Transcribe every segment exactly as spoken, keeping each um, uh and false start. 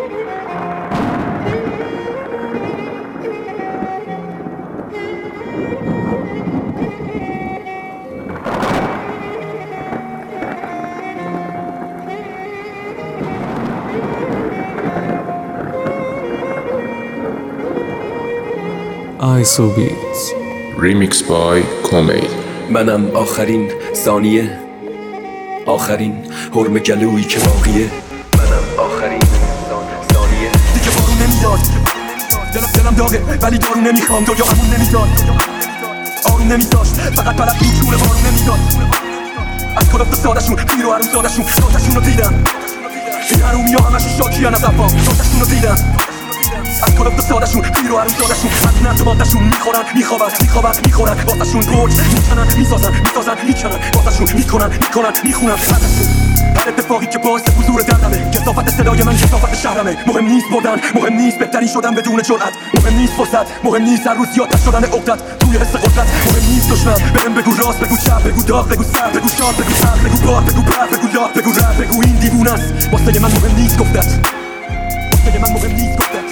آیسو بیتس Remix by Comey. منم آخرین ثانیه، آخرین حرم گلویی که باقیه. منم آخرین ثانیه. دیگه بارون نمیاد، دلم دلم داغه ولی دارو نمیخوام. دنیا امون نمیداد، آروم نمیداشت، فقط بلد بود جور بارون نمیداد. از کلفت سادشون پیر و عروم سادشون داتشون رو دیدم. این حرومی ها همشون شاکیان از افام داتشون رو دیدم. از کلفت سادشون پیر و عروم سادشون از نرد مادشون میخورن میخوابن میخوابن میخورن واسهشون برج میکنن میسازن میسازن میکنن واسهشون میکنن میکنن میخونن ازشون. هر اتفاقی که باعث حضور دردمه، کثافت صدای من کثافت شهرمه. مهم نیست بردن، مهم نیست بهترین شدن بدون جرأت. مهم نیست فرصت، مهم نیست هر روز زیادتر شدن عقدت توی حس قدرت. مهم نیست دشمن بهم بگو راست بگو چپ بگو داغ بگو سر بگو شاد بگو سر بگو بار بگو پر بگو لاغ بگو رد بگو این دیوونه است. واسه من مهم نیست گفتت، واسه من مهم نیست گفتت.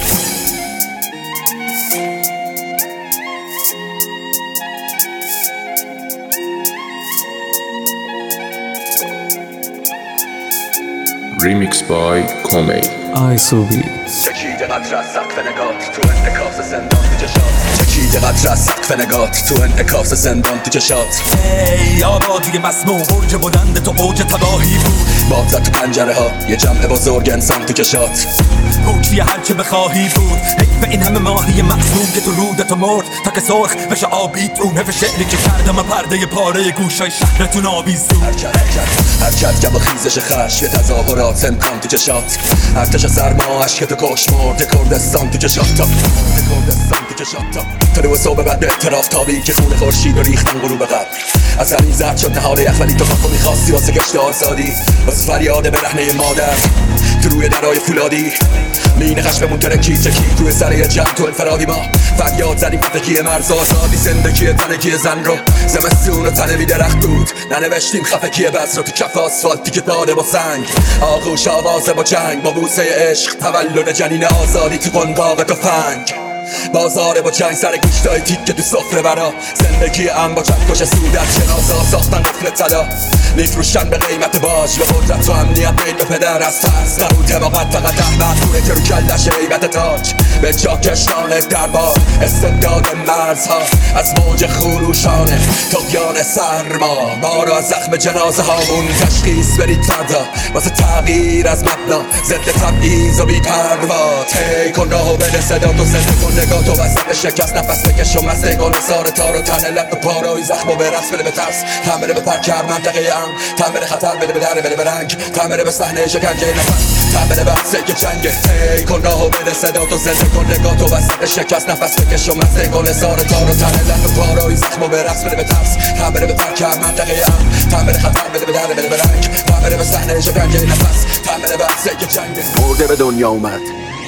Remix by Comey. آیسو بیتس چکیده قطر از سقف نگات تو انعکاس زندان تو چشات. چکیده قطر از سقف نگات تو انعکاس زندان تو چشات. ای آبادی مسموم، برج بلند تو اوج تباهی بود. باد زد تو پنجره ها یه جمع بزرگ انسان تو کشات. پوچی هرچه بخواهی بود، حیف این همه ماهی معصوم که تو رودتو مرد تا که سرخ بشه آبیت. اون حیف شعری که کردم پرده پاره گوشای شهرتون آویزون. حرکت حرکت گب و خیزش خشم، تظاهرات امکان تو چشات. ارتش سرما عشق تو کش مرد کردستان تو چشات. تا کردستان تو چشات. طلوع صبح بعد به اعتراف تابی که خون خورشید و ریختن غروب قبل. از همین زرد شد نهار یخ ولی تو خاکو میخواستی واسه گشت آزادی. واسه فریاد برهنه مادر تو روی درای فولادی. مین خشممون ترکی چکی توی سر جمع تو انفرادی. ما فریاد زدیم فتکی مرز آزادی. زندگی تنکی زن رو زمستون و تنه بی درخت بود. ننوشتیم خفکی بس رو تو کف آسفالتی که داده با سنگ. آغوش آوازه با جنگ با بوسه عشق. تولد جنین آزادی تو قنباغ تفنگ. بازار با چنگ سر گوشتای تیک که تو سفره برا. زندگی ام با چند کش سودت شناسا ساختن قفل طلا. میفروشن به قیمت باج و قدرت و امنیت بین به پدر از ترس. نبود حماقت فقط احمد پوره که رو کلش عیبت تاج. به جا کشتان دربار استبداد مرزها از موج خروشانه طغیان سرما. ما را زخم جنازه هامون تشخیص برید فردا واسه تغییر از مبنا ضد تبعیض و بی پروا. طی کن راهو بده صدا تو زنده کن نگاه تو وسط شکست نفس بکش و مسته کن سار تار و تنه لب پاروی زخم و به رقص بده به ترس. تمره به پرکر منطقه ام تمره خطر بده به در بده به رنگ. تمره به صحنه شکنجه نفس تمره بحثه که جنگه. طی کن راهو بده صدا تو زنده کن نگاه تو وسط شکست نفس بکش و مسته کن سار تار و تنه لب پاروی زخم و به رقص بده به ترس. تمره به پرکر منطقه ام تمره خطر بده به در بده به رنگ. تمره به صحنه شکنجه نفس تمره بحثه که جنگه. مرده به دنیا اومد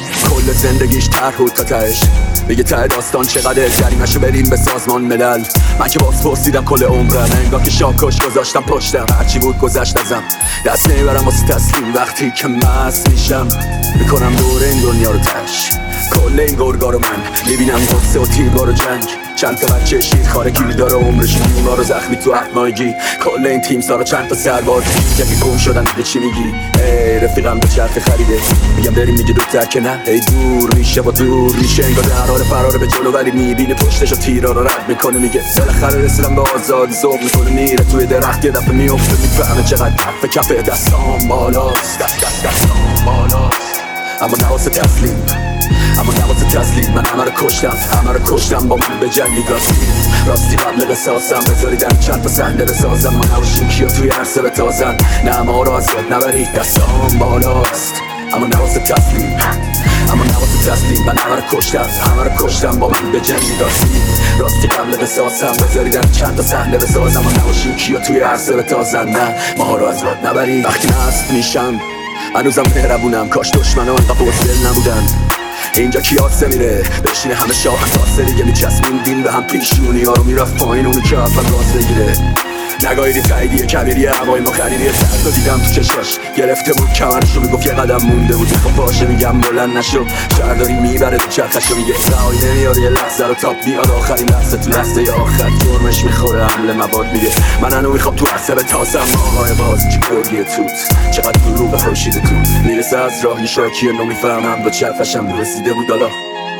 کل زندگیش طرح بود تا تهش. میگه ته داستان چقدر جریمه‌شو بریم به سازمان ملل. من که باز پرسیدم کل عمرم انگار که شاکش گذاشتم پشتم. هرچی بود گذشت ازم دست نمیبرم واسه تسلیم. وقتی که مست میشم میکنم دور این دنیا رو تش. کل این گرگا رو من میبینم غصه و تیربار و جنگ. چند تا بچه شیر خاره گیری داره عمرشون اونا رو زخمی تو افمایگی. کل این تیم سارا چند تا سرباز که گم شدن دیگه چی میگی؟ ای رفیقم به چرخ خریده میگم بریم میگه دوتر که نه. ای دور میشه با دور میشه انگار در حال فرار به جلو ولی میبینه پشتش و تیرا رو رد میکنه. میگه بالاخره رسیدم به آزادی. ذوق میکنه میره توی درخت یه دفعه میفته میفهمه چقدر کف کف دستام بالاست. دست دست دستام بالاست اما نه واسه تسلیم. اما نواسه تسلیم من همه رو کشتم همه رو کشتم با من به جنگی راستی. راستی قبل قصاصم بذاریدن چند تا صحنه بسازم. ما نباشیم کیا توی عرصه بتازن. نه ما رو از یاد نبرید دستام بالاست اما نواسه تسلیم. اما نواسه تسلیم من همه رو کشتم همه رو کشتم با من به جنگی راستی. راستی قبل قصاصم بذاریدن چند تا صحنه بسازم. ما نباشیم کیا توی عرصه بتازن. نه ما رو از یاد نبرید. وقتی نست میشم هنوزم مهربونم. کاش دشمنا انقدر بزدل نبودن. اینجا کیاسه میره بشینه همه شاه تاسه دیگه میچسبوندیم به هم پیشونی ها رو میرفت پایین اونو که اول راز بگیره. نگاهیدی تاییدیه کبیری هوای ما خریدی سرد و دیدم تو چشاش گرفته بود کمرشو میگفت یه قدم مونده بود خب باشه میگم بلند نشو شهر داری میبره تو چرخشو میگه رهایی نمیاره یه لحظه رو تاپ میاد آخرین لحظه تو لحظه ی آخر جرمش میخوره حمله مواد میگه من هنو میخوام تو عرصه بتاسم آقای باز چی کردیه توت چقدر رو به خورشید توت میرسه از راه یه شاکیه نمیفهمم با چرخشم رسیده بود حالا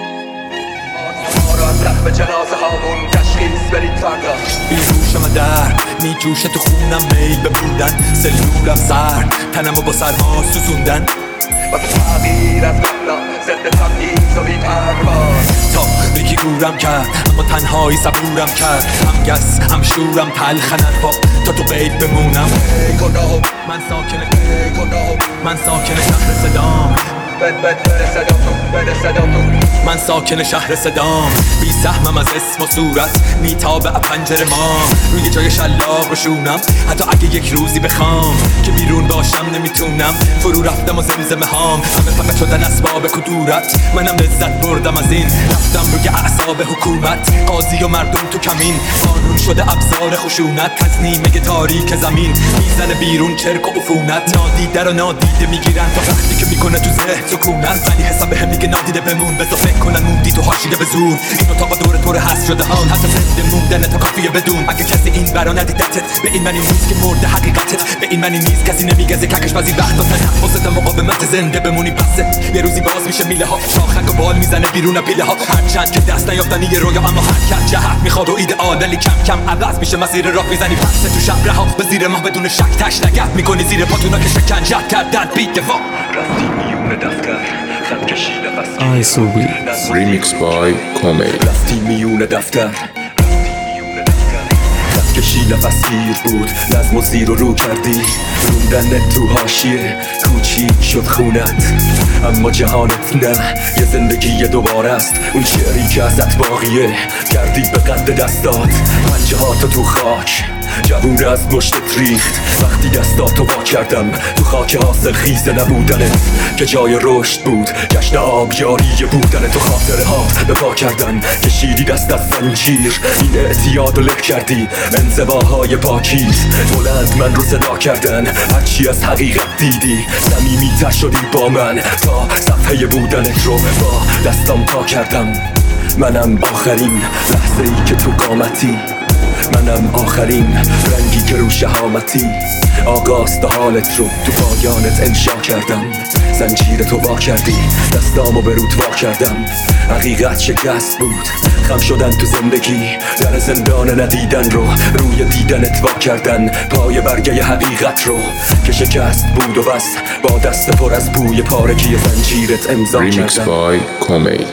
به جنازه هامون تشخیص برید فردا بیروشم در میجوشه تو خونم میل به بودن سلولم سرد تنمو با سرما سوزوندن واسه تغییر از قبلا ضد تبعیض و بی پرواز تا یکی گورم کرد اما تنهایی صبورم کرد هم گس هم شورم تلخنت با تا تو قید بمونم ای گناهو من ساکن ای گناهو من ساکن شهر صدام بد بد بد صداتون بد صداتون من ساکن شهر صدام بی سهمم از اسم و صورت میتابه پنجره ما روی جای شلاق رو شونم حتی اگه یک روزی بخوام که بیرون باشم نمیتونم فرو رفتم و زمزمه هام همه فقط شدن اسباب کدورت منم لذت بردم از این رفتم روی اعصاب حکومت قاضی و مردم تو کمین قانون شده ابزار خشونت تصنیمه تاریک زمین میزنه بیرون چرک و عفونت نادیده رو نادیده میگیرن تا وقتی که میکنه تو ذهن سکونت ولی حساب بهم میگه نادیده بمون بذار فکر کنن موندی تو حاشیه به زور این اتاق دور طور هست شده ها حتی زنده موندن تا کافیه بدون اگه کسی این برا ندیدتت به این معنی نیست که مرده حقیقتت به این معنی نیست کسی نمیگزه ککش بعضی وقتا تنفست مقاومت زنده بمونی بسه یه روزی باز میشه میله ها شاخک و بال میزنه بیرون پیله ها هرچند که دست نیافتنی یه رویا اما حرکت جهت میخواد و ایدئال ولی کم کم عوض میشه مسیر راه میزنی پس تو شب رها به زیر ماه بدون شک تش نگه میکنی زیر پاتونا که شکنجت کردن بی دفاع رفتی میون دفتر خط کشی نفس آی سوبی Remix by Comey. رفتی میون دفتر خط کشی نفسگیر بود نظم و زیر و رو کردی روندن تو حاشیه کوچیک شد خونت اما جهانت نه یه زندگی دوباره است اون شعری که ازت باقیه کردی به قد دستات پنجه هاتو تو خاک جوون از مشتت ریخت وقتی دستاتو وا کردم تو خاک حاصل خیزه نبودنت که جای رشد بود جشن آبیاری بودن تو خاطره هات به پا کردن کشیدی دست از زنجیر این اعتیاد و لک کردی انزواهای پاکیز بلند من رو صدا کردن هرچی از حقیقت دیدی صمیمی تر شدی با من تا صفحه بودنت رو با دستام پا کردم منم آخرین لحظه ای که تو قامتی منم آخرین رنگی که رو شهامتی آغاز تا حالت رو تو پایانت انشا کردم زنجیر تو وا کردی دستامو به رود وا کردم حقیقت شکست بود خم شدن تو زندگی در زندان ندیدن رو روی دیدنت وا کردن پای برگه حقیقت رو که شکست بود و بس با دست پر از بوی پارگی زنجیرت امضا Remix کردم by Comey.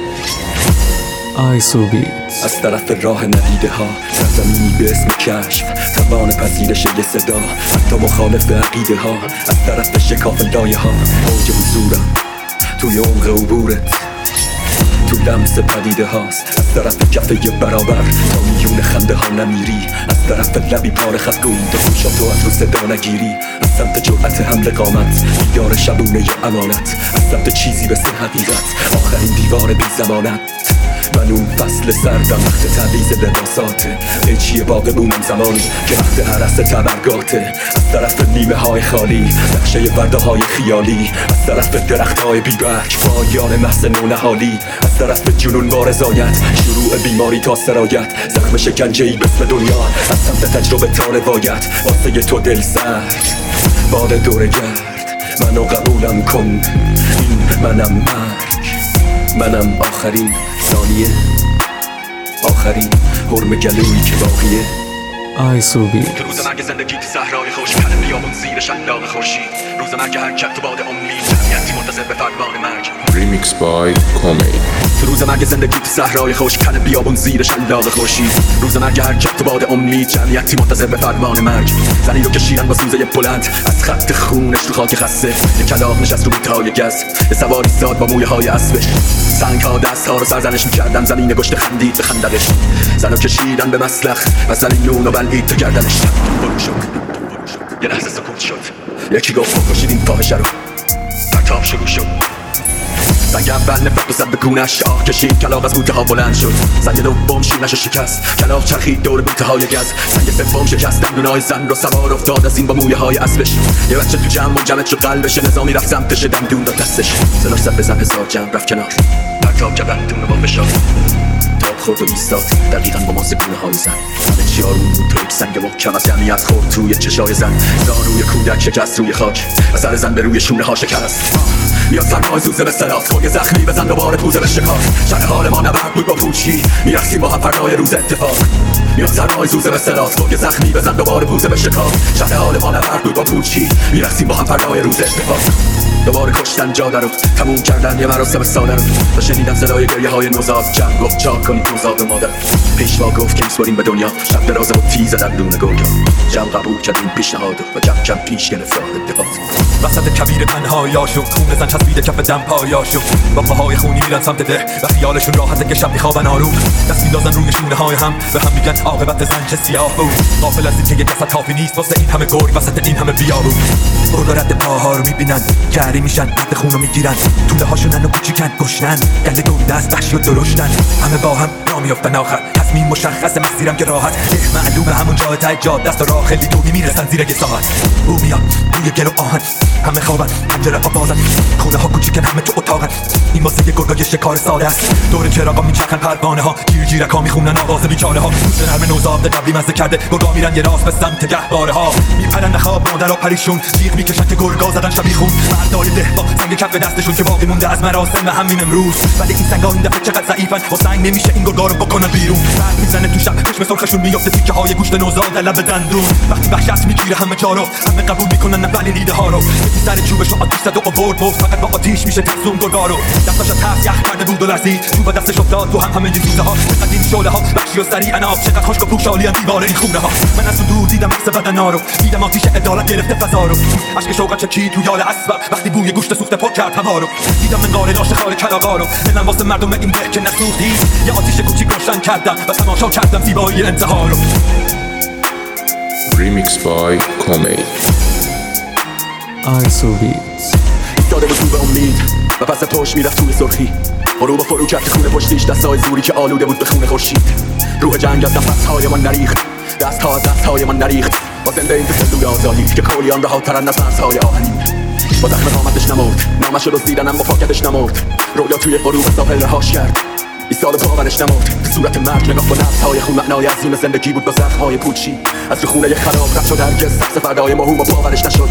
آی سوبی از طرف راه ندیده ها سرزمینی به اسم کشف توان پذیرش یه صدا حتی مخالف عقیده ها از طرف شکاف لایه ها موج حضورم توی عمق عبورت تو لمس پدیده هاست از طرف کفه برابر تا میون خنده ها نمیری از طرف لبی پاره خطگون تا گوشاتو از رو صدا نگیری از سمت جرأت حمل قامت دیدار شبونه یا امانت از سمت چیزی به سه حقیقت آخرین دیوار بی زمانت من اون فصل سردم وقت تعویض لباساته قیچی باقبونم زمانی که وقت عرص تبرگاته از طرف نیمه های خالی نقشه ورده های خیالی از طرف درخت های بیبرگ پایان محض نونهالی از طرف جنون با رضایت شروع بیماری تا سرایت زخم شکنجه ای بسم دنیا از سمت تجربه تا روایت واسه تو دل سرد باد دوره گرد منو قبولم کن این منم مرگ منم آخرین ثانیه آخرین حرم گلویی که باقیه آی سوبی تو روز مرگ زندگی تو صحرای خوش کل بیابون زیر شلاق خورشید روز مرگ حرکت تو باد امید جمعیتی منتظر به فرمان مرگ Remix by Comey. تو روز مرگ زندگی تو صحرای خوش کل بیابون زیر شلاق خورشید روز مرگ حرکت تو باد امید جمعیتی منتظر به فرمان مرگ زنی رو کشیدن با سوزه بلند از خط خونش تو خاک خسته یه کلاغ نشست رو بیتای گز یه سواری ساد با مویه های اسبش سنگ ها دست ها رو سرزنش میکردن زمین گشت خندید به خندقش زنو کشیدن به مسلخ و زلیلون و بلعید تو گردنش برو شد یه لحظه سکوت شد یکی گفت بکشید این فاحشه رو پرتاب شروع شد رنگ اول نفرت و زد به گونش آه کشید کلاغ از بوته ها بلند شد سنگ دوم شونش شکست کلاغ چرخید دور بوته های گز سنگ سوم شکست دندونای زن رو سوار افتاد از این با مویه های اسبش یه بچه تو جمع منجمد شد قلبش نظامی رفت سمتش دندون داد دستش سلاش زد بزن هزار جمع رفت کنار پرتاب کرد دندون رو با فشار تاب خورد و ایستاد دقیقاً با ماسه گونه های زن همه چی آروم بود تو یک سنگ محکم از جمعیت خورد توی چشای زن زانوی کودک شکست روی خاک و سر زن به روی شونه ها شکست میاد سرمای زوزه به سلات خورگ زخمی بزن دوباره پوزه به شکار شرح حال ما نبرد بود با پوچی میرسیم با هم فردای روز اتفاق میاد سرمای زوزه به سلات خورگ زخمی بزن دوباره پوزه به شکار شرح حال ما نبرد بود با پوچی میرسیم با هم فردای روز اتفاق دوباره کشتن جاده رو تموم کردن یه مراسم ساده رو و شنیدم صدای گریه های نوزاد جمع گفت چا کنید نوزاد مادر پیشوا گفت که میسپریم به دنیا شب درازه و تیزه در دونه گویا جمع قبول کرد این پیشنهاد و جمع کم پیش گرفت اتفاق وسط کبیر تنهایا شد خون زن چسبیده کف دم پایا شد با پاهای خونی میرن سمت ده و خیالشون راحته که شب میخوابن آروم دست میندازن روی شونه های هم و هم میگن عاقبت زن چه سیاه بود غافل از اینکه یه جسد کافی نیست واسه این همه گرگ وسط این همه بیابون برد رد پاها رو میبینن گری میشن رد خون رو میگیرن طوله هاشونن و کوچیکن گشنن گله دور دست وحشی و درشتن همه با هم رامیفتن آخر تصمیم مشخص مسیرم که راحت ده معلومه همون جای ته جاد دست و راه خیلی دوری میرسن زیر یه ساعت او میاد روی گل و آهن همه خوابن پنجره ها بازن خونه ها کوچیکن همه تو اتاقن این واسه یه گرگای شکار ساده است دور چراغا میچرخن پروانه ها جیر جیرک ها میخونن آواز بیچاره ها گوش نرم نوزاد قبلی مزه کرده گرگا میرن یه راست به سمت گهواره ها میپرن خواب مادرها پریشون جیغ میکشن که گرگا زدن شبیخون مردای ده با سنگ کف دستشون که باقی مونده از مراسم همین امروز ولی این سنگا این دفعه چقدر ضعیفن با سنگ نمیشه این گرگا رو بکنن بیرون برق میزنه تو شب چشم سرخشون میفته تیکه های گوشت نوزاد لب دندون وقتی وحشت میگیره همه جا رو همه قبول میکنن ولی ایده ها رو یکی سر چوبش رو آتیش زد و آورد گفت فقط با آتیش میشه ترسون گرگا رو دستاش از ترس یخ کرده بود و لرزید چوب دستش افتاد تو هم همه این زوزه ها چقدر این شعله ها وحشی و سریع اناب چقدر خشک و پوشالی از دیواره این خونه ها من از دور دیدم عکس بدنا رو دیدم آتیش عدالت گرفته فضا رو اشک شوق چکید تو یال اسبم وقتی بوی گوشت سوخته پر کرد هوا رو دیدم منقار لاشه خار کلاغا رو دلم واسه مردم این ده که نسوختی یه آتیش کوچیک روشن کردم و تماشا کردم زیبایی انتها رو Remix by Comey. آیسوبیت داده بود رو به امید و پس پشت میرفت توی سرخی فرو با فرو کرد خونه پشتیش دستای زوری که آلوده بود به خونه خورشید روح جنگ از نفسهای من نریخت دستها از دستهای من نریخت با زنده این تسلوی آزادی که کولیان رها ترن از مرزهای آهنین با زخم قامتش نمرد نامش رو دزدیدنم با پاکتش نمرد رویا توی غروب ساحل رهاش کرد ایستاد پاورش نمرد به صورت مرد نگاه با نبضهای خون معنای عظیم زندگی بود با زخمهای پوچی از تو خونه خراب رفت شد هرگز سقف فردای مهوم و باورش نشد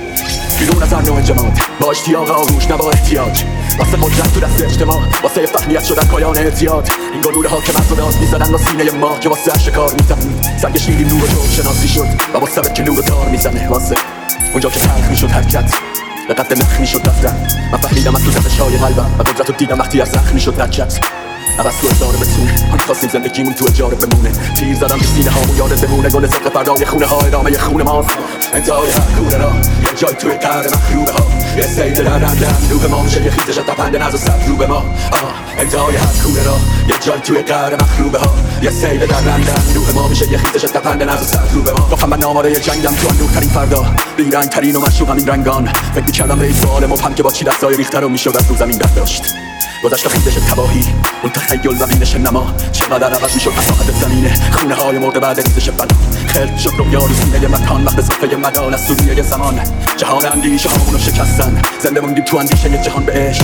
بیرون از هر نوع جماعت با اشتیاق آغوش نه با احتیاج واسه قدرت تو دست اجتماع واسه فهمیت شدن پایان اعتیاد این گلوله ها که مزداد میزدن و سینه ما که واسه شکار میزنن سنگ شیرین نور و جوب شناسی شد و با سبک که نور و تار میزنه واسه اونجا که تلخ میشد حرکت به قد نخ میشد رفتن من فهمیدم از تو زخش های قلبم و قدرت رو دیدم وقتی از زخم میشد رکت عوض تو ازاره بتونه من خواستیم زندگیمون تو اجاره بمونه تیر زدم به سینه ها و یادت بمونه گل سقف فردای خونه ها ادامه خونه ماست انتهای هر کوره را یه جای توی قهر مخروبه ها یه سیل در رندن روح ما میشه یه خیزش تپنده نز و سد رو به ما انتهای هر کوره را یه جای توی قهر مخروبه ها یه سیل در رندن روح ما میشه یه خیزش تپنده نز و سد رو به ما گفتم من ناماره جنگم تو اندورترین فردا بیرنگ ترین و مشروقم این رنگان فکر میکردم به این سوال مبهم که با چی دستای ریخته رو میشد از رو زمین برداشت گذشت خیزش تباهی اون تخیل و بینش نما چقدر عوض میشد مساحت زمینه خونه های مرده بعد ریزش بنا خلق شد رویا رو سینه مکان وقت صفحه مدال از سوریه زمان جهان اندیشه هامونو شکستن زنده موندیم تو اندیشه یه جهان به عشق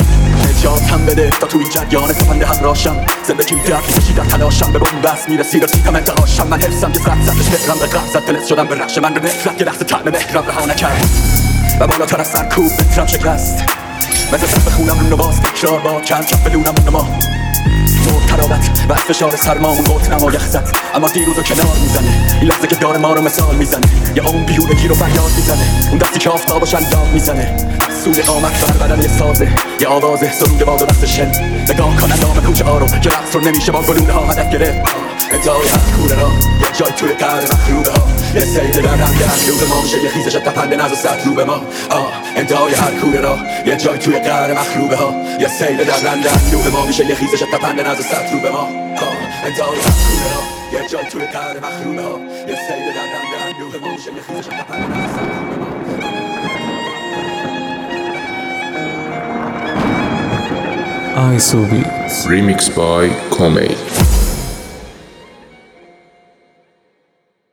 نجات هم بده تا تو این جریان سفنده همراشم زندگیم درد میکشی در تلاشم به بومبست میرسی رسیدم انتهاشم من حفظم که زد زدش مهرم به غم زد دلت شدم به رخش من به نفرت که لحظه طعم مهرم رها نکرد و بالاتر از سرکوب مترم شکست مثل سقف خونم رو نواز تکرار با چند کف بلونم رو نما مرد تراوت و فشار سرمامون قوت نما یخ زد اما دیروز رو کنار میزنه این لحظه که داره ما رو مثال میزنه یه اون بیهودگی رو فریاد میزنه اون دستی که آفتابش اندام میزنه سود قامت بر بدن یه سازه یه آوازه سرود باد و دست شن نگاه کن اندام کوچه ها رو که رقص رو نمیشه با گلوله ها هدف گرفت انتهای هر کوره را یه جای توی قهر مخروبه ها یه سیل در رنگ روح ما میشه یه خیزش تپنده نز و سد رو به ما انتهای هر کوره را یه جای توی قهر مخروبه ها یه سیل در رنگ روح ما میشه یه خیزش تپنده نز و سد رو به ما انتهای هر کوره را یه جای توی قهر مخروبه ها یه سیل در رنگ روح ما میشه یه خیزش تپنده نز و سد رو به ما آی سوبی Remix by Comey.